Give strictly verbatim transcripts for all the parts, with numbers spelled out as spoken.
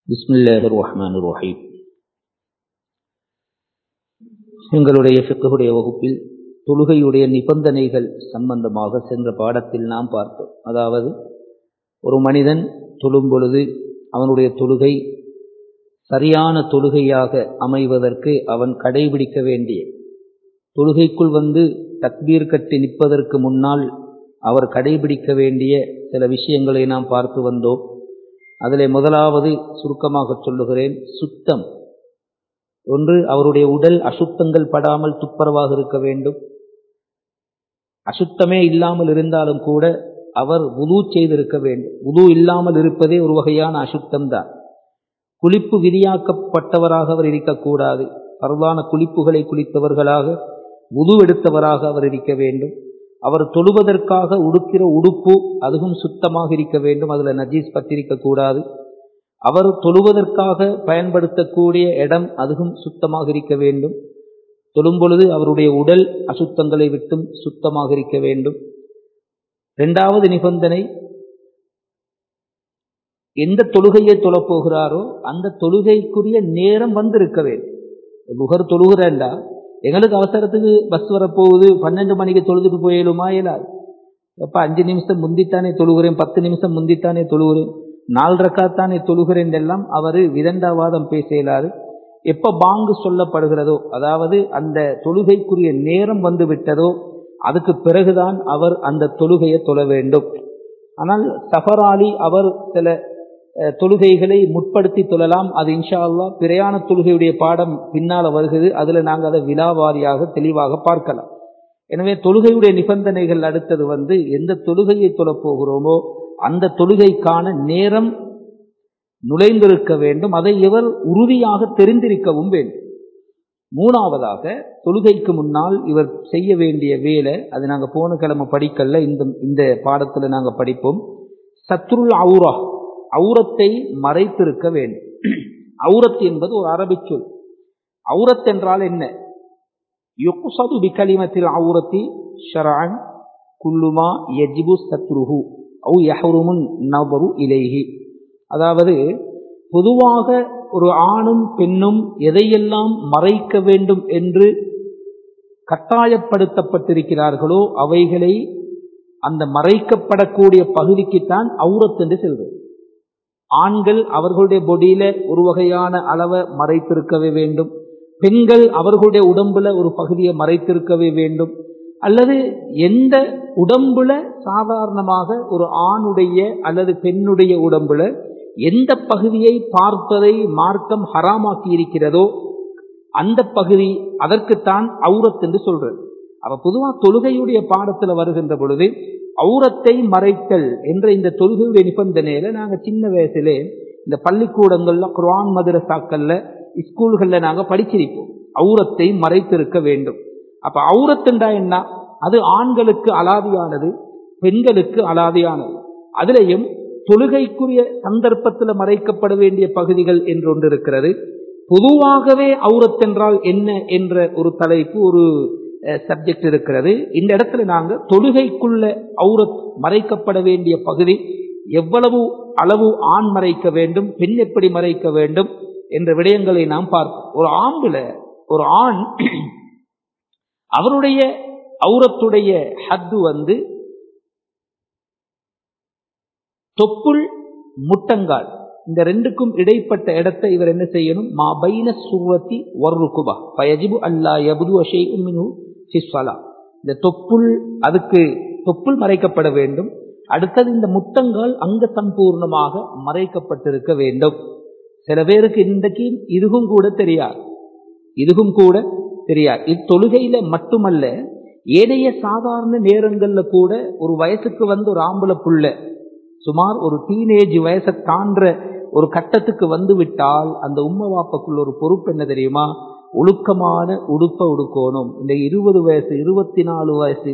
பிஸ்மில்லாஹிர் ரஹ்மானிர் ரஹீம். எங்களுடைய ஃபிக்ஹுடைய வகுப்பில் தொழுகையுடைய நிபந்தனைகள் சம்பந்தமாக சென்ற பாடத்தில் நாம் பார்த்தோம். அதாவது ஒரு மனிதன் தொழும் பொழுது அவனுடைய தொழுகை சரியான தொழுகையாக அமைவதற்கு அவன் கடைபிடிக்க வேண்டிய, தொழுகைக்குள் வந்து தக்பீர் கட்டி நிற்பதற்கு முன்னால் அவர் கடைபிடிக்க வேண்டிய சில விஷயங்களை நாம் பார்த்து வந்தோம். அதிலே முதலாவது சுருக்கமாக சொல்லுகிறேன், சுத்தம். ஒன்று, அவருடைய உடல் அசுத்தங்கள் படாமல் துப்புரவாக இருக்க வேண்டும். அசுத்தமே இல்லாமல் இருந்தாலும் கூட அவர் வுது செய்திருக்க வேண்டும். வுது இல்லாமல் இருப்பதே ஒரு வகையான அசுத்தம் தான். குளிப்பு விதியாக்கப்பட்டவராக அவர் இருக்கக்கூடாது. பரவான குளிப்புகளை குளித்தவர்களாக, வுது எடுத்தவராக அவர் இருக்க வேண்டும். அவர் தொழுவதற்காக உடுக்கிற உடுப்பு அதுவும் சுத்தமாக இருக்க வேண்டும், அதுல நஜீஸ் பற்றிருக்க கூடாது. அவர் தொழுவதற்காக பயன்படுத்தக்கூடிய இடம் அதுவும் சுத்தமாக இருக்க வேண்டும். தொழும் பொழுது அவருடைய உடல் அசுத்தங்களை விட்டும் சுத்தமாக இருக்க வேண்டும். இரண்டாவது நிபந்தனை, எந்த தொழுகையை தொழப்போகிறாரோ அந்த தொழுகைக்குரிய நேரம் வந்திருக்க வேண்டும். லுஹர் தொழுகிறேன்டா, எங்களுக்கு அவசரத்துக்கு பஸ் வரப்போகுது, பன்னெண்டு மணிக்கு தொழுதுட்டு போயிடுமா இயலாது. எப்ப அஞ்சு நிமிஷம் முந்தித்தானே தொழுகிறேன், பத்து நிமிஷம் முந்தித்தானே தொழுகிறேன், நாலு ரக்காத்தானே தொழுகிறேன் எல்லாம் அவர் விதண்டாவாதம் பேச இயலாது. எப்ப பாங்கு சொல்லப்படுகிறதோ, அதாவது அந்த தொழுகைக்குரிய நேரம் வந்து விட்டதோ அதுக்கு பிறகுதான் அவர் அந்த தொழுகையை தொழ வேண்டும். ஆனால் சஃபராலி அவர் சில தொழுகைகளை முற்படுத்தி தொழலாம். அது இன்ஷா அல்லாஹ் பிரயாண தொழுகையுடைய பாடம் பின்னால வருகிறது, அதுல நாங்கள் அதை விலாவாரியாக தெளிவாக பார்க்கலாம். எனவே தொழுகையுடைய நிபந்தனைகள் அடுத்தது வந்து, எந்த தொழுகையை தொழப் போகிறோமோ அந்த தொழுகைக்கான நேரம் நுழைந்திருக்க வேண்டும். அதை இவர் உறுதியாக தெரிந்திருக்கவும் வேண்டும். மூணாவதாக, தொழுகைக்கு முன்னால் இவர் செய்ய வேண்டிய வேலை, அது நாங்கள் போன கிழமை படிக்கல, இந்த இந்த பாடத்துல நாங்கள் படிப்போம். சத்ருல் அவுரா, அவுரத்தை மறைத்திருக்க வேண்டும். அவுரத் என்பது ஒரு அரபி சொல். அவுரத் என்றால் என்ன? யுக்ஸது பிகலிமத்தில் அவுரத்தி ஷர்அன் குல்லுமா யஜிபு சத்ருஹு அவ் யஹ்ருமுன் நஸரு இலைஹி. அதாவது பொதுவாக ஒரு ஆணும் பெண்ணும் எதையெல்லாம் மறைக்க வேண்டும் என்று கட்டாயப்படுத்தப்பட்டிருக்கிறார்களோ அவைகளை அந்த மறைக்கப்படக்கூடிய பகுதிக்குத்தான் அவுரத் என்று சொல்வது. ஆண்கள் அவர்களுடைய பொடியில ஒரு வகையான அளவை மறைத்திருக்கவே வேண்டும், பெண்கள் அவர்களுடைய உடம்புல ஒரு பகுதியை மறைத்திருக்கவே வேண்டும். அல்லது எந்த உடம்புல சாதாரணமாக ஒரு ஆணுடைய அல்லது பெண்ணுடைய உடம்புல எந்த பகுதியை பார்ப்பதை மார்க்கம் ஹராமாக்கி இருக்கிறதோ அந்த பகுதி, அதற்குத்தான் அவுரத் என்று சொல்றது. அப்ப பொதுவா தொழுகையுடைய பாடத்துல வருகின்ற பொழுது அவுரத்தை மறைத்தல் என்ற இந்த தொழுகையுடைய நிபந்தனையில நாங்க சின்ன வயசுல இந்த பள்ளிக்கூடங்கள்ல, குர்ஆன் மதரசாக்கள்ல, ஸ்கூல்கள்ல நாங்க படிச்சிருப்போம், அவுரத்தை மறைத்திருக்க வேண்டும். அப்ப அவுரத்துண்டா என்ன? அது ஆண்களுக்கு அலாதியானது, பெண்களுக்கு அலாதியானது. அதிலையும் தொழுகைக்குரிய சந்தர்ப்பத்தில் மறைக்கப்பட வேண்டிய பகுதிகள் என்று ஒன்று இருக்கிறது. பொதுவாகவே அவுரத் என்றால் என்ன என்ற ஒரு தலைப்பு, ஒரு சப்ஜெக்ட் இருக்கிறது. இந்த இடத்துல நாங்க தொழுகைக்குள்ள அவுரத் மறைக்கப்பட வேண்டிய பகுதி எவ்வளவு அளவு ஆண் மறைக்க வேண்டும், பெண் எப்படி மறைக்க வேண்டும் என்ற விடயங்களை நாம் பார்ப்போம். ஒரு ஆம்புல ஒரு ஆண் அவருடைய அவுரத்துடைய ஹத்து வந்து தொப்புள் முட்டங்கால், இந்த ரெண்டுக்கும் இடைப்பட்ட இடத்தை இவர் என்ன செய்யணும்? மா பைன சுர்ரத்தி வர்ருகுபா ஃபயஜிபு அல்லா யப்து ஷைஉம் மின்ஹு ஃபி ஸலாத். இந்த தொப்புள், அதுக்கு தொப்புள் மறைக்கப்பட வேண்டும். அடுத்தது இந்த முட்டங்கால் அங்க சம்பூர்ணமாக மறைக்கப்பட்டிருக்க வேண்டும். சில பேருக்கு இன்றைக்கு இதுவும் கூட தெரியாது, இதுவும் கூட தெரியாது. இத்தொழுகையில மட்டுமல்ல, ஏனைய சாதாரண நேரங்கள்ல கூட ஒரு வயசுக்கு வந்து ஒரு ஆம்பளை புள்ள சுமார் ஒரு டீனேஜ் வயசை தாண்ட ஒரு கட்டத்துக்கு வந்து விட்டால் அந்த உம்மை வாப்பக்குள்ள ஒரு பொறுப்பு என்ன தெரியுமா? ஒழுக்கமான உடுப்பை உடுக்கணும். இந்த இருபது வயசு இருபத்தி நாலு வயசு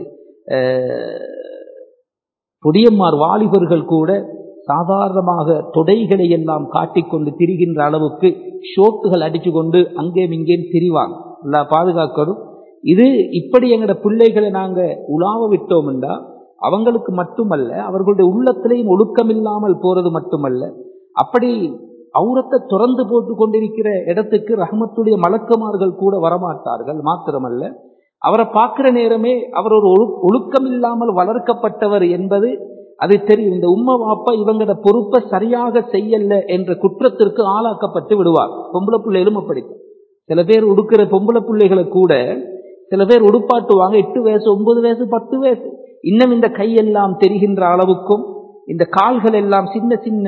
புதியம்மார் வாலிபர்கள் கூட சாதாரணமாக தொடைகளை எல்லாம் காட்டிக்கொண்டு திரிகின்ற அளவுக்கு ஷோட்டுகள் அடிச்சு கொண்டு அங்கேயும் இங்கேயும் திரிவாங்க. எல்லாம் பாதுகாக்கணும். இது இப்படி எங்கட பிள்ளைகளை நாங்க உலாவ விட்டோம்டா அவங்களுக்கு மட்டுமல்ல, அவர்களுடைய உள்ளத்திலையும் ஒழுக்கம் இல்லாமல் போறது மட்டுமல்ல, அப்படி அவுரத்தை திறந்து போட்டு கொண்டிருக்கிற இடத்துக்கு ரஹ்மத்துடைய மலக்குமார்கள் கூட வரமாட்டார்கள். மாத்திரமல்ல, அவரை பார்க்கிற நேரமே அவர் ஒரு ஒழுக்கம் இல்லாமல் வளர்க்கப்பட்டவர் என்பது அது தெரியும். இந்த உம்மா வாப்பா இவங்களோட பொறுப்பை சரியாக செய்யல என்ற குற்றத்திற்கு ஆளாக்கப்பட்டு விடுவார். பொம்பளை பிள்ளைகளும் அப்படித்தான். சில பேர் உடுக்கிற பொம்பளை பிள்ளைகளை கூட சில பேர் உடுப்பாட்டுவாங்க. எட்டு வயசு, ஒன்பது வயசு, பத்து வயசு. இன்னும் இந்த கையெல்லாம் தெரிகின்ற அளவுக்கும் இந்த கால்கள் எல்லாம் சின்ன சின்ன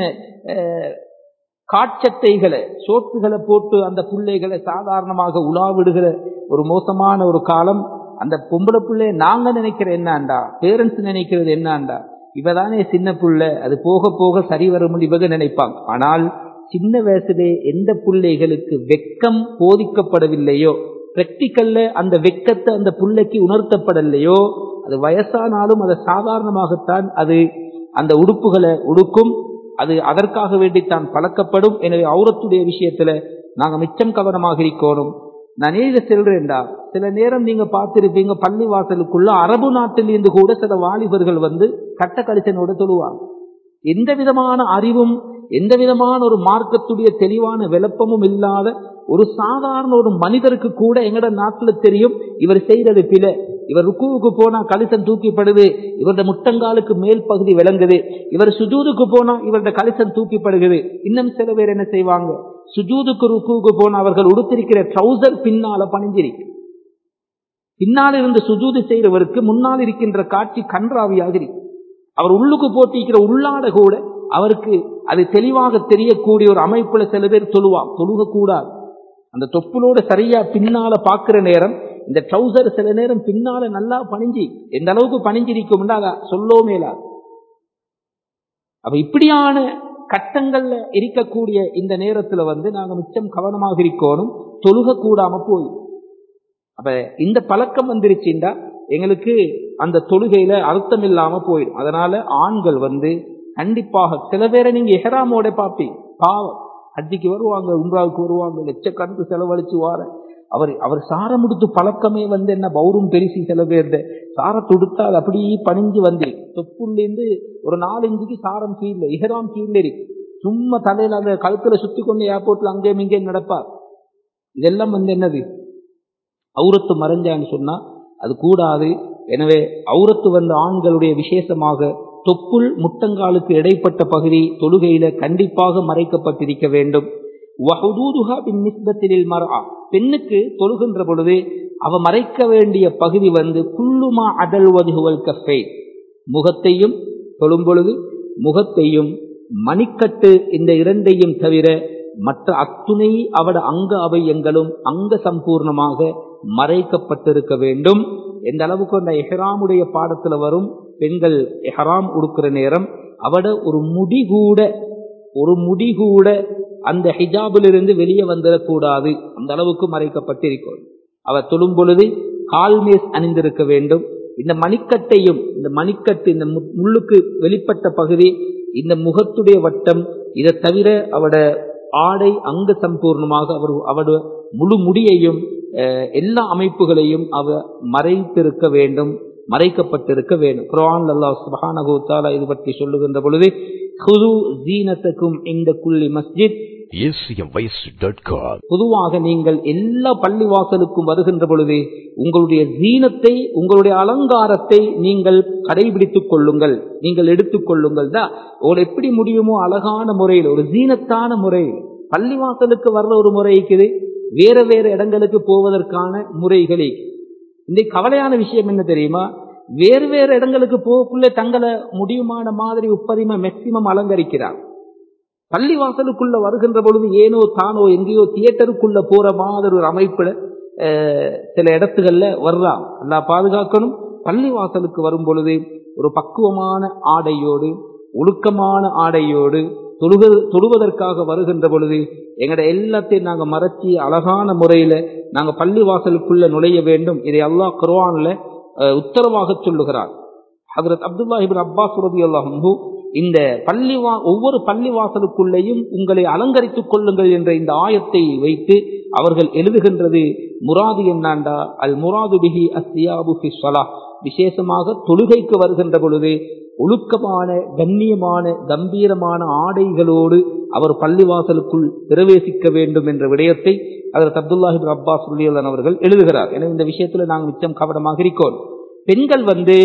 காட்சட்டைகளை சோத்துகளை போட்டு அந்த பிள்ளைகளை சாதாரணமாக உலாவிடுகிற ஒரு மோசமான ஒரு காலம். அந்த பொம்பளை பிள்ளை நாங்க நினைக்கிற என்னாண்டா, பேரண்ட்ஸ் நினைக்கிறது என்னாண்டா, இவதானே சின்ன பிள்ளை, அது போக போக சரி வரும் இவங்க நினைப்பாங்க. ஆனால் சின்ன வயசுலே எந்த பிள்ளைகளுக்கு வெக்கம் போதிக்கப்படவில்லையோ, பிராக்டிக்கல்ல அந்த வெக்கத்தை அந்த பிள்ளைக்கு உணர்த்தப்படலையோ, அது வயசானாலும் அதை சாதாரணமாகத்தான் அது அந்த உடுப்புகளை உடுக்கும். அது அதற்காக வேண்டித்தான் பழக்கப்படும். எனவே அவுரத்துடைய விஷயத்துல நாங்க மிச்சம் கவனமாக இருக்கணும். நான் ஏத செல்றேன்டா, சில நேரம் நீங்க பார்த்திருப்பீங்க, பள்ளி வாசலுக்குள்ள அரபு நாட்டிலிருந்து கூட சில வாலிபர்கள் வந்து கட்ட கலிசனோட தொழுவாங்க. எந்த விதமான அறிவும் எந்த விதமான ஒரு மார்க்கத்துடைய தெளிவான விளப்பமும் இல்லாத ஒரு சாதாரண ஒரு மனிதருக்கு கூட எங்கட நாட்டுல தெரியும் இவர் செய்யறது பிழை. இவர் ருக்குவுக்கு போனா கலிசன் தூக்கிப்படுது, இவருடைய முட்டங்காலுக்கு மேல் பகுதி விளங்குது. இவர் சுஜூதுக்கு போனா இவருடைய கலிசன் தூக்கிப்படுகிறது. இன்னும் சில பேர் என்ன செய்வாங்க, சுஜூதுக்கு ருக்குவுக்கு போனா அவர்கள் உடுத்திருக்கிற ட்ரௌசர் பின்னால பணிஞ்சிருக்கு. பின்னால் இருந்து சுஜூது செய்கிறவருக்கு முன்னால் இருக்கின்ற காட்சி கன்றாவியாக இருக்கு. அவர் உள்ளுக்கு போட்டிருக்கிற உள்ளாட கூட அவருக்கு அது தெளிவாக தெரியக்கூடிய ஒரு அமைப்புல சில பேர் தொழுவான். தொழுக கூடாது. அந்த தொப்புளோட சரியா பின்னால பாக்குற நேரம் இந்த ட்ரௌசர் சில நேரம் பின்னால நல்லா பணிஞ்சி எந்த அளவுக்கு பணிஞ்சிருக்கும் அத சொல்லோமேலா. அப்ப இப்படியான கட்டங்கள்ல இருக்கக்கூடிய இந்த நேரத்துல வந்து நாங்க மிச்சம் கவனமாக இருக்கணும், தொழுக கூடாம போய். அப்ப இந்த பழக்கம் வந்துருச்சுண்டா எங்களுக்கு அந்த தொழுகையில அர்த்தம் இல்லாம போயிடும். அதனால ஆண்கள் வந்து கண்டிப்பாக, சில பேரை நீங்க எஹ்ராமோட பாப்பீங்க, பாவம் ஹஜ்ஜிக்கு வருவாங்க, உம்ராவுக்கு வருவாங்க, லட்சக்கணக்கு செலவழிச்சு வார அவர் அவர் சாரம் உடுத்து பழக்கமே வந்து என்ன பௌரும் பெருசி. சில பேர் சாரத்தை உடுத்தா அது அப்படியே பணிஞ்சு வந்து தொப்புலேருந்து ஒரு நாலு இஞ்சுக்கு சாரம் கீழே, இஹ்ராம் கீழே இருக்கு. சும்மா தலையில அந்த கழுத்துல சுத்தி கொண்டு ஏர்போர்ட்ல அங்கேயும் இங்கேயும் நடப்பார். இதெல்லாம் வந்து என்னது, அவுரத்து மறைஞ்சான்னு சொன்னா அது கூடாது. எனவே அவுரத்து வந்த ஆண்களுடைய விசேஷமாக தொப்புள் முட்டங்காலுக்கு இடைப்பட்ட பகுதி தொழுகையில கண்டிப்பாக மறைக்கப்பட்டிருக்க வேண்டும். பெண்ணுக்கு தொழுகின்ற பொழுது அவ மறைக்க வேண்டிய பகுதி வந்து குல்லுமா அதல் வஜ்ஹுல் கஃபை, முகத்தையும் தொழும் பொழுது முகத்தையும் மணிக்கட்டு இந்த இரண்டையும் தவிர மற்ற அத்துணை அவட அங்க அவயங்களும் அங்க சம்பூர்ணமாக மறைக்கப்பட்டிருக்க வேண்டும். எந்த அளவுக்கு அந்த எஹ்ராமுடைய பாடத்துல வரும், பெண்கள் எஹ்ராம் உடுக்கிற நேரம் அவட ஒரு முடி கூட ஒரு முடி கூட அந்த ஹிஜாபிலிருந்து வெளியே வந்துடக்கூடாது, அந்த அளவுக்கு மறைக்கப்பட்டிருக்கும். அவர் தொழும் பொழுது கால்மேஸ் அணிந்திருக்க வேண்டும். இந்த மணிக்கட்டையும் இந்த மணிக்கட்டு இந்த முள்ளுக்கு வெளிப்பட்ட பகுதி, இந்த முகத்துடைய வட்டம், இதை தவிர அவட ஆடை அங்க சம்பூர்ணமாக அவர் அவட முழு முடியையும் எல்லா அமைப்புகளையும் அவ மறைத்திருக்க வேண்டும், மறைக்கப்பட்டிருக்க வேண்டும். குர்ஆன் அல்லாஹ் சுப்ஹானஹு வ தஆலா இது பற்றி சொல்லுகின்ற பொழுது குது ஜீனத்தக்கும் இன்த குல்லி மஸ்ஜித், பொதுவாக நீங்கள் எல்லா பள்ளிவாசலுக்கும் வருகின்ற பொழுது உங்களுடைய ஜீனத்தை, உங்களுடைய அலங்காரத்தை நீங்கள் கடைபிடித்துக் கொள்ளுங்கள், நீங்கள் எடுத்துக் கொள்ளுங்கள். தான் உங்களுக்கு எப்படி முடியுமோ அழகான முறையில் ஒரு ஜீனத்தான முறையில். பள்ளிவாசலுக்கு வர்ற ஒரு முறை இருக்குது, வேற வேற இடங்களுக்கு போவதற்கான முறைகளே. இந்த கவலையான விஷயம் என்ன தெரியுமா, வேறு வேறு இடங்களுக்கு போகக்குள்ளே தங்களை முடியுமான மாதிரி உப்பரிம மேக்சிமம் அலங்கரிக்கிறார். பள்ளிவாசலுக்குள்ள வருகின்ற பொழுது ஏனோ தானோ எங்கேயோ தியேட்டருக்குள்ள போற மாதிரி ஒரு அமைப்புல சில இடத்துகள்ல வர்றான். அல்லா பாதுகாக்கணும். பள்ளிவாசலுக்கு வரும் பொழுது ஒரு பக்குவமான ஆடையோடு ஒழுக்கமான ஆடையோடு தொழுக தொழுவதற்காக வருகின்ற பொழுது எங்கட எல்லாத்தையும் நாங்க மறைச்சி அழகான முறையில நாங்க பள்ளிவாசலுக்குள்ள நுழைய வேண்டும். இதை அல்லாஹ் குர்ஆன்ல உத்தரவாக சொல்லுகிறார். ஹஜ்ரத் அப்துல்லாஹ் இப்னு அப்பாஸ் ரலியல்லாஹு அன்ஹு இந்த பள்ளிவா ஒவ்வொரு பள்ளிவாசலுக்குள்ளேயும் உங்களை அலங்கரித்துக் கொள்ளுங்கள் என்ற இந்த ஆயத்தை வைத்து அவர்கள் எழுதுகின்றது முராது என்னாண்டா அல் முராது பிஹி அஸ்ஸியாபு ஃபி ஸலாஹ், விசேஷமாக தொழுகைக்கு வருகின்ற பொழுது ஒழுக்கமான கண்ணியமான கம்பீரமான ஆடைகளோடு அவர் பள்ளிவாசலுக்குள் பிரவேசிக்க வேண்டும் என்ற விடயத்தை அதற்கு அப்துல்லாஹி இப்னு அப்பாஸ் ரலியல்லாஹு அவர்கள் எழுதுகிறார். எனவே இந்த விஷயத்துல நாங்கள் மிச்சம் கவனமாக இருக்கோம். பெண்கள் வந்து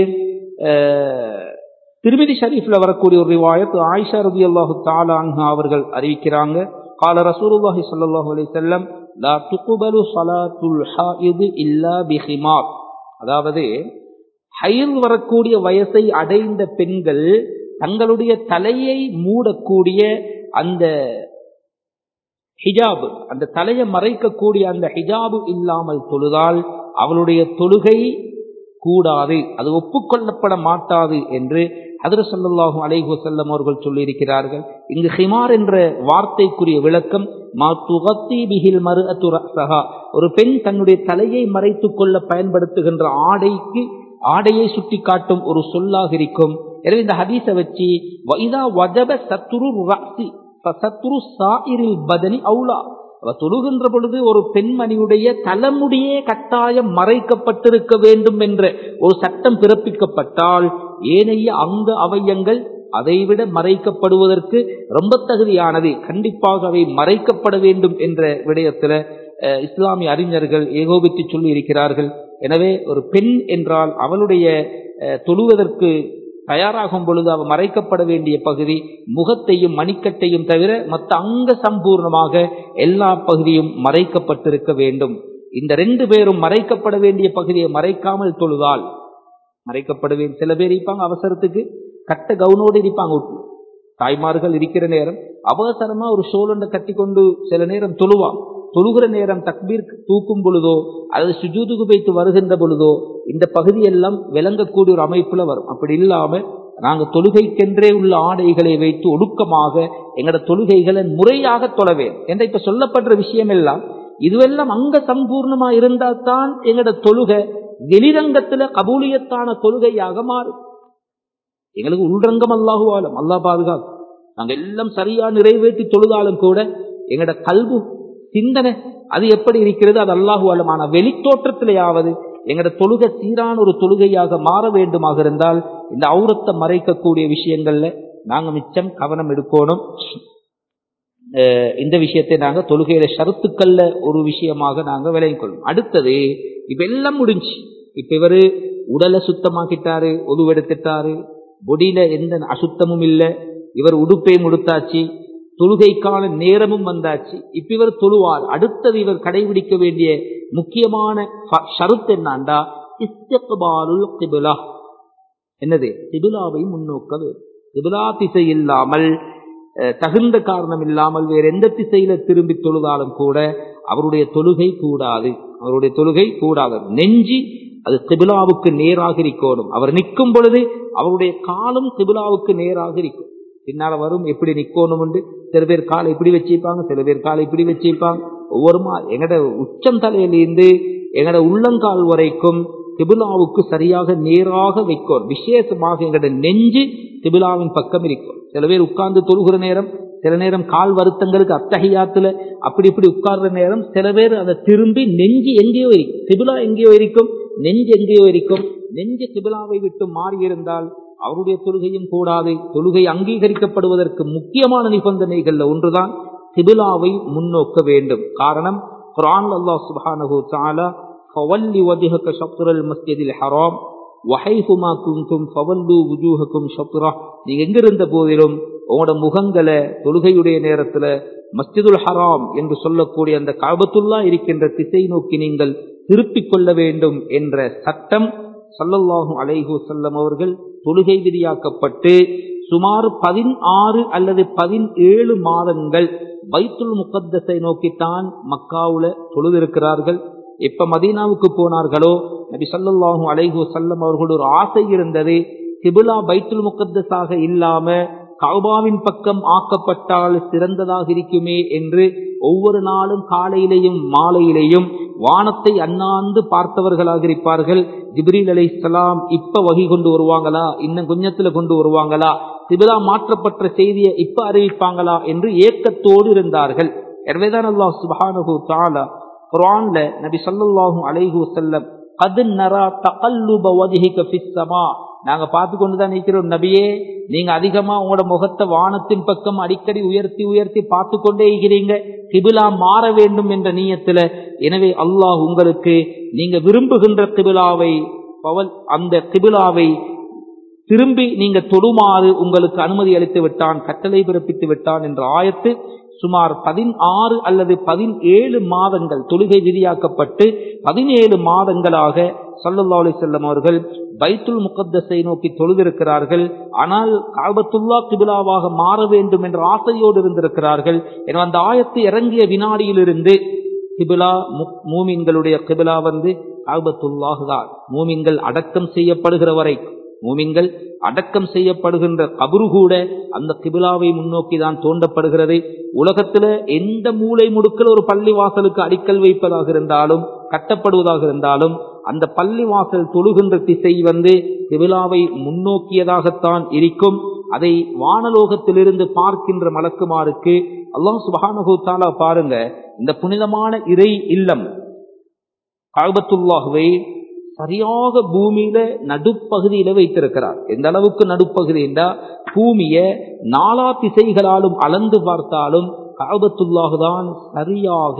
திர்மிதி ஷரீஃப்ல வரக்கூடிய ஒரு ரிவாயத், ஆயிஷா ரலியல்லாஹு தஆலா அன்ஹா அவர்கள் அறிவிக்கிறாங்க, قال رسول الله صلى الله عليه وسلم لا تقبل صلاة الحائض إلا بخمار. அதாவது ஹைல் வரக்கூடிய வயசை அடைந்த பெண்கள் தங்களுடைய தலையை மூடக்கூடிய அந்த ஹிஜாபு, அந்த தலையை மறைக்கக்கூடிய அந்த ஹிஜாபு இல்லாமல் தொழுதால் அவளுடைய தொழுகை கூடாது, அது ஒப்புக்கொள்ளப்பட மாட்டாது என்று ஹதரத் ஸல்லல்லாஹு அலைஹி வஸல்லம் அவர்கள் சொல்லி இருக்கிறார்கள். இங்கு ஹிமார் என்ற வார்த்தைக்குரிய விளக்கம் மா துகத்தி பிஹில் மர்அத்து ரஸஹா, ஒரு பெண் தன்னுடைய தலையை மறைத்துக் கொள்ள பயன்படுத்துகின்ற ஆடைக்கு ஆடையை சுட்டி காட்டும் ஒரு சொல்லாக இருக்கும். எனவே இந்த ஹதீஸை வச்சு வைதா வஜப சத்ரு ரஸி ஃபசத்ரு ஸாயிரில் பதனி அவுலா, அவ தொழுகின்ற பொழுது ஒரு பெண்மணியுடைய தலைமுடியே கட்டாயம் மறைக்கப்பட்டிருக்க வேண்டும் என்ற ஒரு சட்டம் பிறப்பிக்கப்பட்டால் ஏனைய அங்க அவயங்கள் அதைவிட மறைக்கப்படுவதற்கு ரொம்ப தகுதியானது, கண்டிப்பாக அவை மறைக்கப்பட வேண்டும் என்ற விடயத்தில் இஸ்லாமிய அறிஞர்கள் ஏகோபித்து சொல்லி இருக்கிறார்கள். எனவே ஒரு பெண் என்றால் அவளுடைய தொழுவதற்கு தயாராகும் பொழுது அவ மறைக்கப்பட வேண்டிய பகுதி முகத்தையும் மணிக்கட்டையும் தவிர மற்ற அங்க சம்பூர்ணமாக எல்லா பகுதியும் மறைக்கப்பட்டிருக்க வேண்டும். இந்த ரெண்டு பேரும் மறைக்கப்பட வேண்டிய பகுதியை மறைக்காமல் தொழுதால் மறைக்கப்பட வேண்டிய, சில பேர் இருப்பாங்க அவசரத்துக்கு கட்ட கவுனோடு இருப்பாங்க, தாய்மார்கள் இருக்கிற நேரம் அவசரமா ஒரு ஷோலண்டை கட்டி கொண்டு சில நேரம் தொழுவான். தொழுகிற நேரம் தக்பீர் தூக்கும் பொழுதோ அல்லது சுஜூதுக்கு வைத்து வருகின்ற பொழுதோ இந்த பகுதியெல்லாம் விளங்கக்கூடிய ஒரு அமைப்புல வரும். அப்படி இல்லாம நாங்க தொழுகைக்கென்றே உள்ள ஆடைகளை வைத்து ஒடுக்கமாக எங்களோட தொழுகைகளை முறையாக தொழவேன் என்ற இப்ப சொல்லப்படுற விஷயம் எல்லாம் இதுவெல்லாம் அங்க சம்பூர்ணமா இருந்தால் தான் எங்களோட தொழுகை வெளிரங்கத்துல கபூலியத்தான தொழுகையாக மாறும். எங்களுக்கு உள்ரங்கம் அல்லாஹு ஆலம், அல்லாஹ் பாதுகாக்கும். நாங்க எல்லாம் சரியா நிறைவேற்றி தொழுதாலும் கூட எங்களோட கல்பு சிந்தனை அது எப்படி இருக்கிறது அது அல்லாஹு ஆலமான வெளித்தோற்றத்திலேயாவது எங்களோட தொழுகை சீரான ஒரு தொழுகையாக மாற வேண்டுமாக இருந்தால் இந்த ஔரத்தை மறைக்கக்கூடிய விஷயங்கள்ல நாங்க மிச்சம் கவனம் எடுக்கணும். இந்த விஷயத்தை நாங்க தொழுகையில ஷரத்துக்கள்ல ஒரு விஷயமாக நாங்க விளங்கிக் கொள்ளும். அடுத்தது இப்ப எல்லாம் முடிஞ்சு, இப்ப இவரு உடலை சுத்தமாக்கிட்டாரு, ஒதுவெடுத்துட்டாரு, பொடியில எந்த அசுத்தமும் இல்லை, இவர் உடுப்பையும் உடுத்தாச்சு, தொழுகைக்கான நேரமும் வந்தாச்சு. இப்ப இவர் தொழுவார். அடுத்தது இவர் கடைபிடிக்க வேண்டிய முக்கியமான ஷருத் என்னண்டா இஸ்திக்பாலுல் கிப்லா. என்னது? கிப்லாவை முன்னோக்க வேண்டும். கிப்லா திசை இல்லாமல் தகுந்த காரணம் இல்லாமல் வேற எந்த திசையில திரும்பி தொழுதாலும் கூட அவருடைய தொழுகை கூடாது, அவருடைய தொழுகை கூடாது. நெஞ்சி அது கிப்லாவுக்கு நேராக இருக்கணும். அவர் நிற்கும் பொழுது அவருடைய காலும் கிப்லாவுக்கு நேராக இருக்கும். பின்னால வரும் எப்படி நிக்கணும் உண்டு. சில பேர் காலை இப்படி வச்சிருப்பாங்க, சில பேர் காலை இப்படி வச்சிருப்பாங்க. ஒவ்வொரு மா எங்கட உச்சம் தலையிலிருந்து எங்கட உள்ளங்கால் வரைக்கும் கிபிலாவுக்கு சரியாக நேராக வைக்கும். விசேஷமாக எங்கட நெஞ்சு கிபிலாவின் பக்கம் இருக்கும். சில பேர் உட்கார்ந்து தொழுகிற நேரம், சில நேரம் கால் வருத்தங்களுக்கு அத்தஹியாத்துல அப்படி இப்படி உட்கார்ற நேரம் சில பேர் அதை திரும்பி நெஞ்சு எங்கேயோ இருக்கும், கிபிலா எங்கேயோ இருக்கும், நெஞ்சு எங்கேயோ இருக்கும். நெஞ்சு கிபிலாவை விட்டு மாறியிருந்தால் அவருடைய தொழுகையும் கூடாது. தொழுகை அங்கீகரிக்கப்படுவதற்கு முக்கியமான நிபந்தனைகள்ல ஒன்றுதான் கிபிலாவை முன்னோக்க வேண்டும். காரணம் குர்ஆன்ல அல்லாஹ் சுப்ஹானஹு வ தஆலா ஃபவல்லி வஜ்ஹக ஷத்ரல் மஸ்ஜிதில் ஹராம் வஹைஃபுமா குன்தும் ஃபவல்லு வுஜூஹக்கும் ஷத்ரா. நீங்க எங்க இருந்த போதிலும் உங்களோட முகங்களை தொழுகையுடைய நேரத்துல மஸ்ஜிதுல் ஹராம் என்று சொல்லக்கூடிய அந்த கஅபத்துல்லா இருக்கின்ற திசை நோக்கி நீங்கள் திருப்பிக் கொள்ள வேண்டும் என்ற சட்டம் ஸல்லல்லாஹு அலைஹி வஸல்லம் அவர்கள் தொழுகை விதியாக்கப்பட்டு சுமார் பதினாறு அல்லது பதினேழு மாதங்கள் பைத்துல் முகத்தஸை நோக்கித்தான் மக்காவுல தொழுதிருக்கிறார்கள். எப்ப மதீனாவுக்கு போனார்களோ நபி ஸல்லல்லாஹு அலைஹி வஸல்லம் அவர்கள் ஒரு ஆசை இருந்தது, கிபிலா பைத்துல் முகத்தஸாக இல்லாம கஅபாவின் பக்கம் ஆக்கப்பட்டால் சிறந்ததாக இருக்குமே என்று ஒவ்வொரு நாளும் காலையிலையும் மாலையிலையும் வானத்தை அண்ணாந்து பார்த்தவர்களாக இருப்பார்கள். ஜிப்ரீல் அலைஹிஸ்ஸலாம் இப்ப வகி கொண்டு வருவாங்களா, இன்னும் கொஞ்சத்துல கொண்டு வருவாங்களா, கிபிலா மாற்றப்பட்ட செய்தியை இப்ப அறிவிப்பாங்களா என்று ஏக்கத்தோடு இருந்தார்கள். எனவேதான் அல்லாஹ் சுப்ஹானஹு வ தஆலா குர்ஆன்ல நபி ஸல்லல்லாஹு அலைஹி வஸல்லம் கத் நரா தகல்லுப வஜ்ஹிக ஃபிஸ் ஸமா, நாங்க பார்த்து கொண்டுதான் நிற்கிறோம் நபியே, நீங்க அதிகமா உங்களோட முகத்தை வானத்தின் பக்கம் அடிக்கடி உயர்த்தி உயர்த்தி பார்த்து கொண்டே இருக்கிறீங்க, கிபிலா மாற வேண்டும் என்ற நியத்துல. எனவே அல்லாஹ் உங்களுக்கு நீங்க விரும்புகின்ற கிபிலாவை அந்த கிபிலாவை திரும்பி நீங்க தொடுமாறு உங்களுக்கு அனுமதி அளித்து விட்டான், கட்டளை பிறப்பித்து விட்டான் என்ற ஆயத்து சுமார் பதினாறு அல்லது பதினேழு மாதங்கள் தொழுகை விதியாக்கப்பட்டு பதினேழு மாதங்களாக ஸல்லல்லாஹு அலைஹி வஸல்லம் அவர்கள் பைத்துல் முகத்தஸை நோக்கி தொழுதிருக்கிறார்கள். ஆனால் கஅபத்துல்லா கிபிலாவாக மாற வேண்டும் என்ற ஆசையோடு இருந்திருக்கிறார்கள். எனவே அந்த ஆயத்து இறங்கிய வினாடியிலிருந்து கிபிலா மூமின்களுடைய கிபிலா வந்து கஅபத்துல்லாஹ் தான். மூமின்கள் அடக்கம் செய்யப்படுகிற வரை, மூமின்கள் அடக்கம் செய்யப்படுகின்ற கபரு கூட அந்த கிபிலாவை முன்னோக்கி தான் தோண்டப்படுகிறது. உலகத்துல எந்த மூலை முடுக்கில் ஒரு பள்ளி வாசலுக்கு அடிக்கல் வைப்பதாக இருந்தாலும் கட்டப்படுவதாக இருந்தாலும் அந்த பள்ளி வாசல் தொழுகின்ற திசை வந்து கிபிலாவை முன்னோக்கியதாகத்தான் இருக்கும். அதை வானலோகத்திலிருந்து பார்க்கின்ற மலக்குமாருக்கு அல்லாஹ் சுப்ஹானஹு வ தஆலா பாருங்க, இந்த புனிதமான இறை இல்லம் கஅபத்துல்லாஹ்வை சரியாக பூமியில நடுப்பகுதியில வைத்திருக்கிறார். எந்த அளவுக்கு நடுப்பகுதி என்றால், பூமிய நாலா திசைகளாலும் அளந்து பார்த்தாலும் கஅபத்துல்லாஹ் தான் சரியாக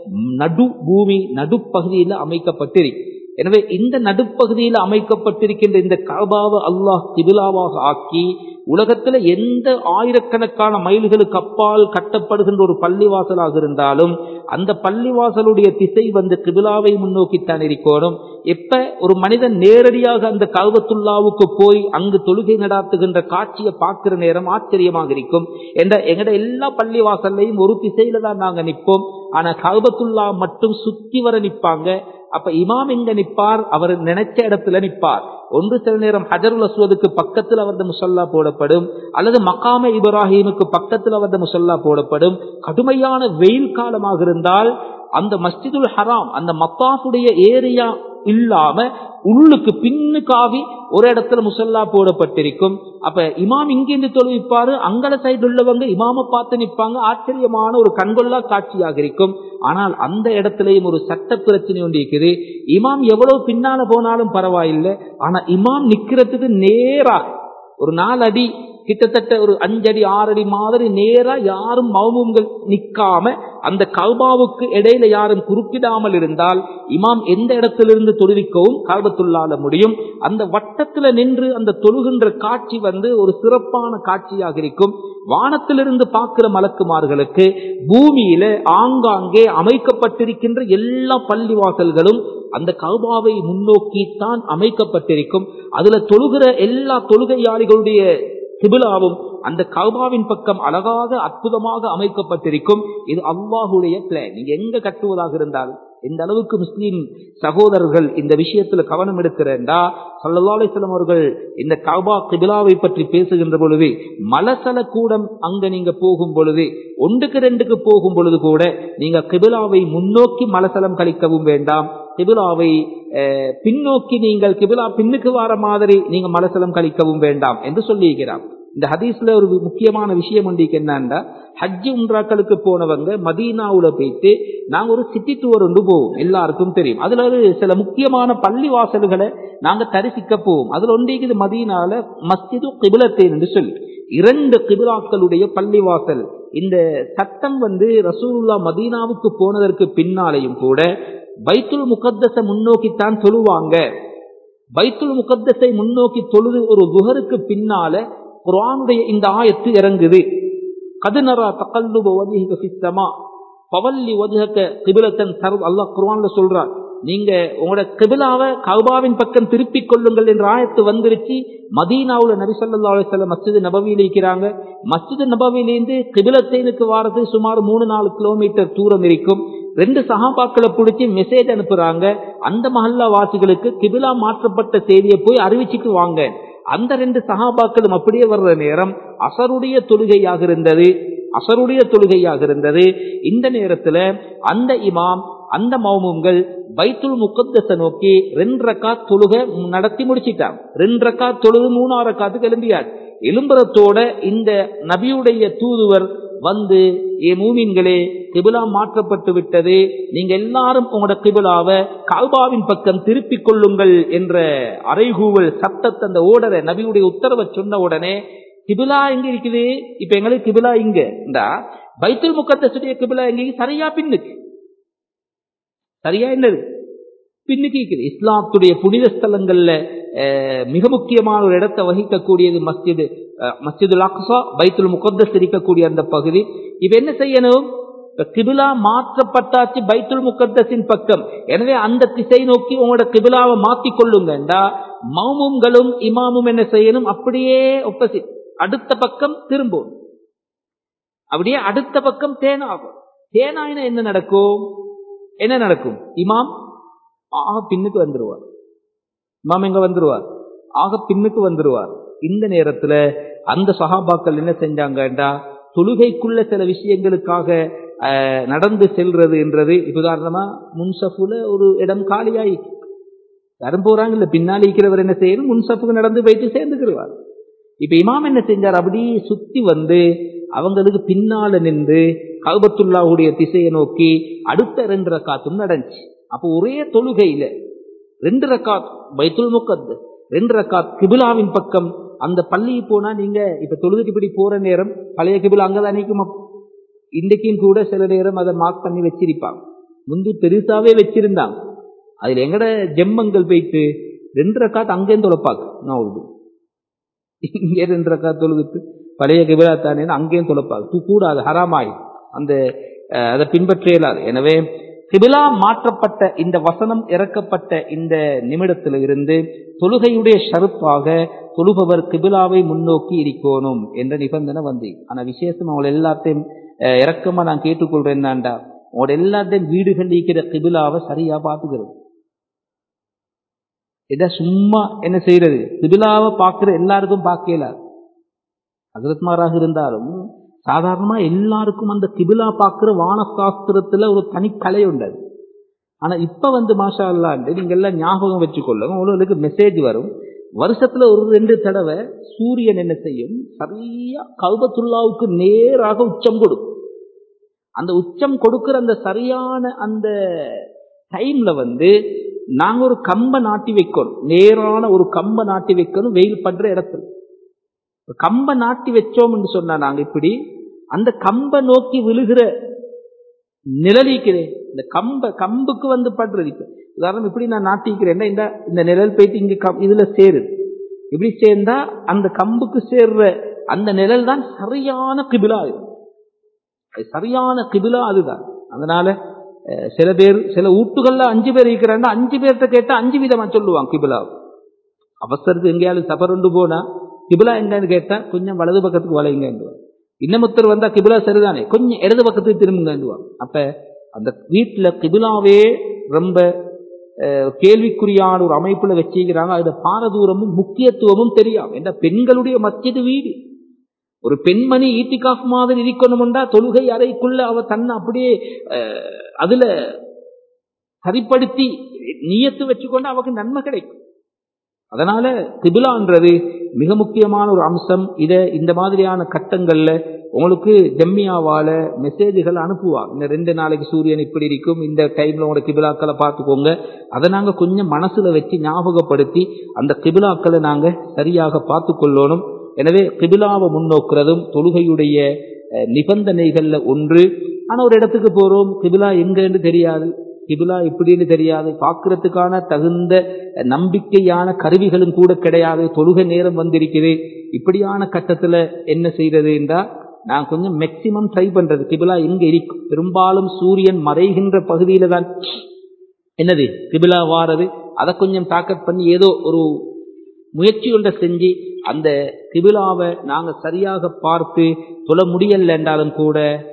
நடு பூமி நடுப்பகுதியில் அமைக்கப்பட்டிருக்கு. எனவே இந்த நடுப்பகுதியில் அமைக்கப்பட்டிருக்கின்ற இந்த கஅபாவை அல்லாஹ் கிபிலாவாக ஆக்கி உலகத்துல எந்த ஆயிரக்கணக்கான மைல்களுக்கு அப்பால் கட்டப்படுகின்ற ஒரு பள்ளிவாசலாக இருந்தாலும் அந்த பள்ளிவாசலுடைய திசை வந்து கிபிலாவை முன்னோக்கித்தான் இருக்கணும். எப்ப ஒரு மனிதன் நேரடியாக அந்த கஅபத்துல்லாவுக்கு போய் அங்கு தொழுகை நடாத்துகின்ற காட்சியை பார்க்கிற நேரம் ஆச்சரியமாக இருக்கும். என்ற எங்கட எல்லா பள்ளிவாசல்லையும் ஒரு திசையில தான் நாங்க நிற்போம். ஆனா கஅபத்துல்லா மட்டும் சுத்தி வர நிற்பாங்க. அப்ப இமாம் எங்க நிற்பார்? அவர் நினைச்ச இடத்துல நிற்பார். ஒன்று சில நேரம் ஹஜருல் அஸ்வதுக்கு பக்கத்தில் அவரது முசல்லா போடப்படும், அல்லது மகாம இப்ராஹிமுக்கு பக்கத்தில் அவரது முசல்லா போடப்படும். கடுமையான வெயில் காலமாக இருந்தால் அந்த மஸ்ஜிதுல் ஹராம் அந்த மத்தாஃபுடைய ஏரியா இல்லாம உள்ளுக்கு பின்னுக்காவி ஒரு இடத்துல முசல்லா போடப்பட்டிருக்கும். அப்ப இமாம் இங்கிருந்து தொழுவிப்பாரு, அங்கல சைடு உள்ளவங்க இமாம பார்த்து நிற்பாங்க. ஆச்சரியமான ஒரு கண்கொள்ளா காட்சியாக இருக்கும். ஆனால் அந்த இடத்திலேயும் ஒரு சட்ட பிரச்சனை ஒன்று இருக்குது. இமாம் எவ்வளவு பின்னால போனாலும் பரவாயில்லை, ஆனா இமாம் நிக்கிறதுக்கு நேரா ஒரு நாலு அடி கிட்டத்தட்ட ஒரு அஞ்சடி ஆறடி மாதிரி நேரா யாரும் மௌமூம்கள் நிற்காம அந்த கஅபாவுக்கு இடையில யாரும் குறுக்கிடாமல் இருந்தால் இமாம் எந்த இடத்திலிருந்து தொழுவிக்கவும் கஅபத்துல்லாஹ்ல முடியும். அந்த வட்டத்துல நின்று அந்த தொழுகின்ற காட்சி வந்து ஒரு சிறப்பான காட்சியாக இருக்கும். வானத்திலிருந்து பார்க்கிற மலக்குமார்களுக்கு பூமியில ஆங்காங்கே அமைக்கப்பட்டிருக்கின்ற எல்லா பள்ளிவாசல்களும் அந்த கஅபாவை முன்னோக்கித்தான் அமைக்கப்பட்டிருக்கும். அதுல தொழுகிற எல்லா தொழுகையாளிகளுடைய கிபிலாவும் அந்த கஅபாவின் பக்கம் அழகாக அற்புதமாக அமைக்கப்பட்டிருக்கும். இது அல்லாஹ்வுடைய பிளான். நீங்க எங்க கட்டுவதாக இருந்தாலும் இந்த அளவுக்கு முஸ்லிம் சகோதரர்கள் இந்த விஷயத்துல கவனம் எடுக்கிறேன்டா, ஸல்லல்லாஹு அலைஹி வஸல்லம் அவர்கள் இந்த கஅபா கிபிலாவை பற்றி பேசுகின்ற பொழுது மலசல கூடம் அங்க நீங்க போகும் பொழுது ஒன்றுக்கு ரெண்டுக்கு போகும் பொழுது கூட நீங்க கிபிலாவை முன்னோக்கி மலசலம் கழிக்கவும் வேண்டாம், கிபிலாவை பின்னோக்கி நீங்கள் கிபிலா பின்னுக்கு வர மாதிரி நீங்க மலசலம் கழிக்கவும் வேண்டாம் என்று சொல்லியிருக்கிறார். இந்த ஹதீஸ்ல ஒரு முக்கியமான விஷயம் ஒன்று என்னன்னா, ஹஜ் உம்ராக்களுக்கு போனவங்க மதீனாவுல போயிட்டு நாங்க ஒரு சிட்டி டூர் ஒன்று போவோம், எல்லாருக்கும் தெரியும். அதுல ஒரு சில முக்கியமான பள்ளி வாசல்களை நாங்க தரிசிக்க போவோம். அதுல ஒன்றைக்கு மதீனால மஸ்ஜிது கிபிலத்தேன் என்று சொல்லி இரண்டு கிபிலாக்களுடைய பள்ளிவாசல். இந்த சட்டம் வந்து ரசூலுல்லாஹ் மதீனாவுக்கு போனதற்கு பின்னாலேயும் கூட பைத்துல் முகத்தஸை முன்னோக்கித்தான் தொழுவாங்க. பைத்துல் முகத்தஸை முன்னோக்கி தொழுது ஒரு துஹருக்கு பின்னால குர்ஆனுடைய இந்த ஆயத்து இறங்குது. கத் நரா தகல்லுப வஜ்ஹிக ஃபிஸ் ஸமா ஃபவல்லி வஜ்ஹக கிப்லத்தன் தர்த். அல்லாஹ் குர்ஆன்ல சொல்றார், நீங்க உங்களோட கிபிலாவை கஅபாவின் பக்கம் திருப்பிக் கொள்ளுங்கள் என்ற ஆயத்து வந்துருச்சு. மதீனாவுல நபி ஸல்லல்லாஹு அலைஹி வஸல்லம் மஸ்ஜித் நபவியில இருக்கிறாங்க. மஸ்ஜித் நபவியிலிருந்து கிபிலத்தைனுக்கு வாரது சுமார் மூணு நாலு கிலோமீட்டர் தூரம் இருக்கும். ரெண்டு சஹாபாக்களை பிடிச்சி மெசேஜ் அனுப்புறாங்க, அந்த மஹல்லா வாசிகளுக்கு கிபிலா மாற்றப்பட்ட செய்தியை போய் அறிவிச்சிட்டு வாங்க. அந்த ரெண்டு சஹாபாக்களும் அப்படியே வர்ற நேரம் அசருடைய தொழுகையாக இருந்தது அசருடைய தொழுகையாக இருந்தது இந்த நேரத்துல அந்த இமாம் அந்த மௌமூம்கள் பைத்துல் முகத்தஸை நோக்கி ரெண்டு ரக்காத் தொழுகை நடத்தி முடிச்சிட்டாங்க. ரெண்டு ரக்காத் தொழுது மூணாவது ரக்காத்துக்கு எழும்பியார். எழும்புறத்தோட இந்த நபியுடைய தூதுவர் வந்து, ஏ மூமின்களே, கிபிலா மாற்றப்பட்டு விட்டது, நீங்க எல்லாரும் உங்களோட கிபிலாவை கஅபாவின் பக்கம் திருப்பிக் கொள்ளுங்கள் என்ற அறைகூவல் சத்தத்தை, அந்த ஓடரை, நபியுடைய உத்தரவை சொன்ன உடனே கிபிலா எங்க இருக்குது? இப்ப எங்களுக்கு கிபிலா இங்க இந்த பைத்துல் முகத்தஸுடைய கிபிலா எங்க? சரியா பின்னுக்கு, சரியா என்னது பின்னுக்கு இருக்குது. இஸ்லாத்துடைய புனித ஸ்தலங்கள்ல மிக முக்கியமான ஒரு இடத்தை வகிக்கக்கூடியது மஸ்ஜித் மஸ்ஜிதுல் அக்ஸா, பைத்துல் முகத்தஸ் இருக்கக்கூடிய அந்த பகுதி. இப்ப என்ன செய்யணும்? கிபிலா மாற்றப்பட்டாச்சு பைத்துல் முகத்தஸின் பக்கம். எனவே அந்த திசை நோக்கி உங்களோட கிபிலாவை மாற்றிக் கொள்ளுங்கண்டா மௌமும்களும் இமாமும் என்ன செய்யணும்? அப்படியே ஒப்போசிட், அடுத்த பக்கம் திரும்பும். அப்படியே அடுத்த பக்கம் தேனாகும். தேனாயின என்ன நடக்கும்? என்ன நடக்கும்? இமாம் ஆக பின்னுக்கு வந்துருவார். இமாம் எங்க வந்துருவார்? ஆக பின்னுக்கு வந்துருவார். இந்த நேரத்துல அந்த சஹாபாக்கள் என்ன செஞ்சாங்கண்டா, தொழுகைக்குள்ள சில விஷயங்களுக்காக நடந்து செல்றது என்றது. உதாரணமா முன்சஃபுல ஒரு இடம் காலியாயி யாரும் போறாங்க இல்ல, பின்னாடி இருக்கிறவர் என்ன செய்யணும்? முன்சஃபுக்கு நடந்து போயிட்டு சேர்ந்துக்கிடுவார். இப்ப இமாம் என்ன செஞ்சார்? அப்படியே சுத்தி வந்து அவங்களுக்கு பின்னால நின்று கஅபத்துல்லாஹுடைய திசையை நோக்கி அடுத்த ரெண்டு ரக்காத்தும் நடந்துச்சு. அப்போ ஒரே தொழுகையில ரெண்டு ரக்காத் பைத்துல் முகத்தஸ், ரெண்டு ரக்காத் கிபிலாவின் பக்கம். அந்த பள்ளி போனா நீங்க இப்ப தொழுதுக்கு இப்படி போற நேரம் பழைய கிபிலா அங்கதான் நிற்கும். இன்றைக்கும் கூட சில நேரம் அதை மார்க் பண்ணி வச்சிருப்பாங்க. முந்தி பெருசாவே வச்சிருந்தாங்க. அதுல எங்கட ஜெம்மங்கள் போயிட்டு ரெண்டு ரக்காத் அங்கேயும் தொலைப்பாங்க. நான் இங்கே ரெண்டு ரக்காத் தொழுதுட்டு பழைய கிபிலா தானே அங்கேயும் தொலைப்பாங்க. கூடாது, ஹராமாயி அந்த அதை பின்பற்ற இயலாது. எனவே கிபிலா மாற்றப்பட்ட இந்த வசனம் இறக்கப்பட்ட இந்த நிமிடத்தில் இருந்து தொழுகையுடைய ஷருத்தாக தொழுபவர் கிபிலாவை முன்னோக்கி இருக்கணும் என்ற நிபந்தனை வந்து. ஆனா விசேஷம் அவங்களை எல்லாத்தையும் இறக்கமா நான் கேட்டுக்கொள்றேன் என்னண்டா, உங்களோட எல்லாத்தையும் வீடுகள் இருக்கிற கிபிலாவை சரியா பார்த்துக்கிறது. இதை சும்மா என்ன செய்யறது? கிபிலாவை பார்க்கிற எல்லாருக்கும் பார்க்கல. ஹஜ்ரத்மாராக இருந்தாலும் சாதாரணமா எல்லாருக்கும் அந்த கிபிலா பார்க்கிற வானசாஸ்திரத்துல ஒரு தனி கலை உண்டது. ஆனா இப்ப வந்து மாஷா அல்லாஹ் நீங்க எல்லாம் ஞாபகம் வச்சுக்கொள்ளுங்க, உங்களுக்கு மெசேஜ் வரும். வருஷத்துல ஒரு ரெண்டு தடவை சூரியன் என்ன செய்யும்? சரியா கஅபத்துல்லாவுக்கு நேராக உச்சம் கொடுக்கும். அந்த உச்சம் கொடுக்கிற அந்த சரியான அந்த டைம்ல வந்து நாங்க ஒரு கம்ப நாட்டி வைக்கணும். நேரான ஒரு கம்ப நாட்டி வைக்கணும் வெயில் படுற இடத்துல. கம்ப நாட்டி வச்சோம் என்று சொன்னா நாங்க இப்படி அந்த கம்ப நோக்கி விழுகிற நிழலிக்கிறேன். இந்த கம்ப கம்புக்கு வந்து படுறது. இப்ப உதாரணம் இப்படி நான் நாட்டிக்கிறேன், இந்த இந்த நிழல் போயிட்டு இங்க இதுல சேருது. இப்படி சேர்ந்தா அந்த கம்புக்கு சேர்ற அந்த நிழல் தான் சரியான கிபிலா. சரியான கிபிலா அதுதான். அதனால சில பேர் சில ஊட்டுகள்ல அஞ்சு பேர் இருக்கிறாங்க, அஞ்சு பேர்த்த கேட்டா அஞ்சு விதமா சொல்லுவாங்க கிபிலா. அவசரத்து எங்கேயாவது சபர் உண்டு போனா கிபிலா எங்கன்னு கேட்டா கொஞ்சம் வலது பக்கத்துக்கு வளையுங்க. இன்னமொத்தர் வந்தா கிபிலா சரிதானே, கொஞ்சம் இடது பக்கத்துக்கு திரும்புங்க. அப்ப அந்த வீட்டுல கிபிலாவே ரொம்ப கேள்விக்குறியான ஒரு அமைப்புல வச்சுக்கிறாங்க. அதுல பாரதூரமும் முக்கியத்துவமும் தெரியும். என்ற பெண்களுடைய மஸ்ஜித் வீடு, ஒரு பெண்மணி ஈத்திகாஃப் மாதிரி இருக்கணும்டா தொழுகை அறைக்குள்ள அவ தன்னை அப்படியே அதுல சரிப்படுத்தி நியத்து வச்சுக்கொண்டு அவருக்கு நன்மை கிடைக்கும். அதனால கிபிலான்றது மிக முக்கியமான ஒரு அம்சம். இத இந்த மாதிரியான கட்டங்கள்ல உங்களுக்கு ஜம்மியாவால மெசேஜ்கள் அனுப்புவாங்க. இந்த ரெண்டு நாளைக்கு சூரியன் இப்படி இருக்கும், இந்த டைம்ல உங்களோட கிபிலாக்களை பார்த்துக்கோங்க. அதை நாங்க கொஞ்சம் மனசுல வச்சு ஞாபகப்படுத்தி அந்த கிபிலாக்களை நாங்க சரியாக பார்த்து கொள்ளணும். எனவே கிபிலாவை முன்னோக்குறதும் தொழுகையுடைய நிபந்தனைகள்ல ஒன்று. ஆனா ஒரு இடத்துக்கு போறோம், கிபிலா எங்கன்னு தெரியாது, கிபிலா இப்படின்னு தெரியாது, பார்க்கறதுக்கான தகுந்த நம்பிக்கையான கருவிகளும் கூட கிடையாது, தொழுகை நேரம் வந்திருக்குது. இப்படியான கட்டத்துல என்ன செய்யறது என்றா நான் கொஞ்சம் மேக்சிமம் ட்ரை பண்றது கிபிலா எங்க இருக்கும். பெரும்பாலும் சூரியன் மறைகின்ற பகுதியில தான் என்னது கிபிலா வாரது. அதை கொஞ்சம் தாக்கத் பண்ணி ஏதோ ஒரு முயற்சி ஒன்றை செஞ்சு அந்த கிபிலாவை நாங்க சரியாக பார்த்து தொழ முடியல என்றாலும் கூட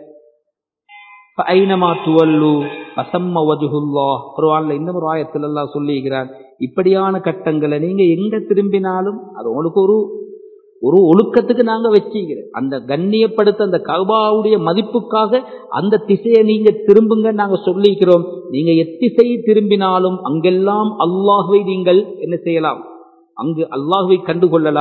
ஐனமா துவல்லு அசம்ம வஜ்ஹுல்லாஹ், குர்ஆன்ல இன்னும் ஒரு ஆயத்தில் அல்லாஹ் சொல்லிக்கிறான், இப்படியான கட்டங்களை நீங்க எங்க திரும்பினாலும் அது உங்களுக்கு ஒரு ஒரு ஒழுக்கத்துக்கு நாங்க வச்சுக்கிறோம். அந்த கண்ணியப்படுத்த அந்த கஅபாவுடைய மதிப்புக்காக அந்த திசையை நீங்க திரும்புங்க நாங்க சொல்லிக்கிறோம். நீங்க எத்திசையை திரும்பினாலும் அங்கெல்லாம் அல்லாஹ்வை நீங்கள் என்ன செய்யலாம், அங்கு அல்லாஹ்வை கண்டுகொள்ளலாம்.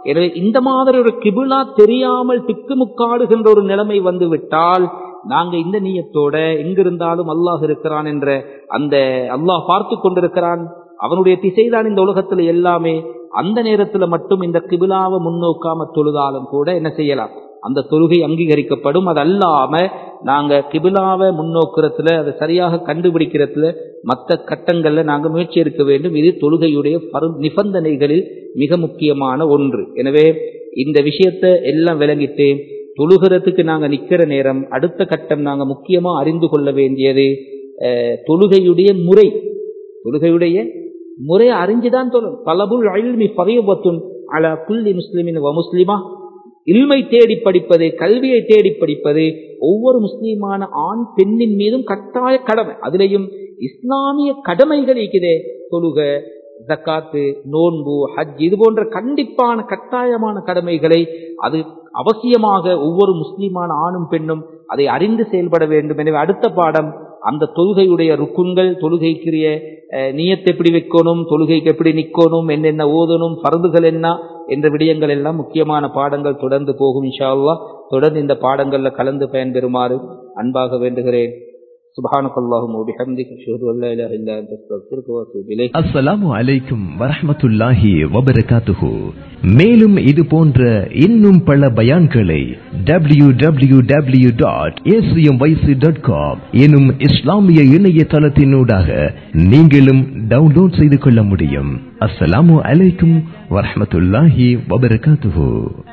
எனவே இந்த மாதிரி ஒரு கிபிலா தெரியாமல் திக்குமுக்காடுகின்ற ஒரு நிலைமை வந்து விட்டால் நாங்க இந்த நியத்தோட எங்கிருந்தாலும் அல்லாஹ் இருக்கிறான் என்ற அந்த அல்லாஹ் பார்த்து கொண்டிருக்கிறான், அவனுடைய திசைதான் இந்த உலகத்துல எல்லாமே, அந்த நேரத்துல மட்டும் இந்த கிபிலாவை முன்னோக்காம தொழுதாலும் கூட என்ன செய்யலாம், அந்த தொழுகை அங்கீகரிக்கப்படும். அது அல்லாம நாங்க கிபிலாவை முன்னோக்கிறதுல அதை சரியாக கண்டுபிடிக்கிறதுல மற்ற கட்டங்கள்ல நாங்க முயற்சி எடுக்க வேண்டும். இது தொழுகையுடைய நிபந்தனைகளில் மிக முக்கியமான ஒன்று. எனவே இந்த விஷயத்தை எல்லாம் விளங்கிட்டு தொழுகிறதுக்கு நாங்க நிக்கிற நேரம் அடுத்த கட்டம் நாங்க முக்கியமா அறிந்து கொள்ள வேண்டியது தொழுகையுடைய முறை. தொழுகையுடைய முறையை அறிஞ்சுதான் தொழும். தலபுல் இல்மி ஃபரீபத்துன் அலா குல்லி முஸ்லிமின் வ முஸ்லிமா. இல்மை தேடி படிப்பது, கல்வியை தேடி படிப்பது ஒவ்வொரு முஸ்லீமான ஆண் பெண்ணின் மீதும் கட்டாய கடமை. அதிலேயும் இஸ்லாமிய கடமைகள் இருக்குதே, தொழுக, ஜக்காத்து, நோன்பு, ஹஜ், இது போன்ற கண்டிப்பான கட்டாயமான கடமைகளை அது அவசியமாக ஒவ்வொரு முஸ்லீமான ஆணும் பெண்ணும் அதை அறிந்து செயல்பட வேண்டும். எனவே அடுத்த பாடம் அந்த தொழுகையுடைய ருக்குன்கள், தொழுகைக்குரிய நியத்தை எப்படி வைக்கணும், தொழுகைக்கு எப்படி நிக்கணும், என்னென்ன ஓதணும், பரதுகள் என்ன என்ற விடயங்கள் எல்லாம் முக்கியமான பாடங்கள் தொடர்ந்து போகும் இன்ஷா அல்லாஹ். தொடர்ந்து இந்த பாடங்கள்ல கலந்து பயன்பெறுமாறு அன்பாக வேண்டுகிறேன். சுப்ஹானக்கல்லாஹும்ம வ பிஹம்திக அஷ்ஹது அல்லா இலாஹா இல்லா அன்த அஸ்தக்ஃபிருக வ அத்தூபு இலைக். அஸ்ஸலாமு அலைக்கும் வரஹ்மத்துல்லாஹி வ பரகாத்துஹு. மேலும் இது போன்ற இன்னும் பல பயான்களை W W W dot A C M Y C dot com எனும் இஸ்லாமிய இணையதளத்தினூடாக நீங்களும் டவுன்லோட் செய்து கொள்ள முடியும். அஸ்ஸலாமு அலைக்கும் வரஹ்மத்துல்லாஹி வ பரகாத்துஹு.